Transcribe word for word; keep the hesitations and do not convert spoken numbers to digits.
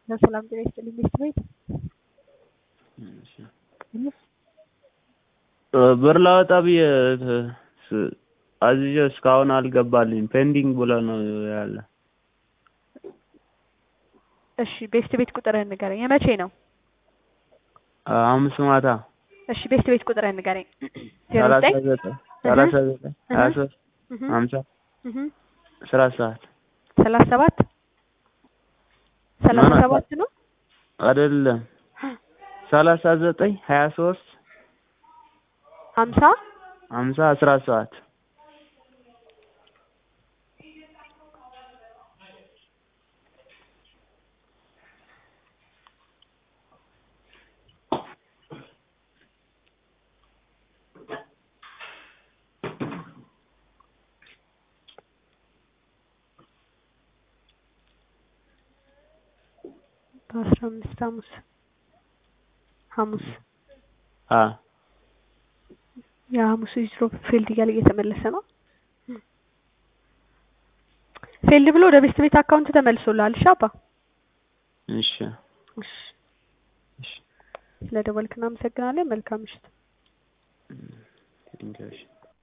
ለሰላም ጤና ይስጥልኝ ቤት ቤት እሺ ብር ላወጣ ብዬ አዝዤ እስካሁን አልገባልኝ ፔንዲንግ ብሎ ነው ያለ። እሺ ቤት ቤት ቁጥርህን ንገረኝ። የመቼ ነው? ሐሙስ ማታ። እሺ ቤት ቤት ቁጥርህን ንገረኝ። ሰላሳ ዘጠኝ ሰላሳ ዘጠኝ ሀያ ሶስት ሀምሳ አስራ ሰባት ሰላሳ ሰባት ሰላሳ ሰባት ነው አይደለም ሰላሳ ዘጠኝ ሀያ ሶስት ሀምሳ ሀምሳ አስራ ሰባት አስራ አምስት ሐሙስ ሐሙስ አ የሐሙስ ሂጅሮ ፊልድ እያለ እየተመለሰ ነው። ፊልድ ብሎ ወደ ቤት ቤት አካውንት ተመልሶልሃል። ሻባ እሺ እሺ ስለደወልክና አመሰግናለሁ። መልካም ምሽት። ቴንኪው።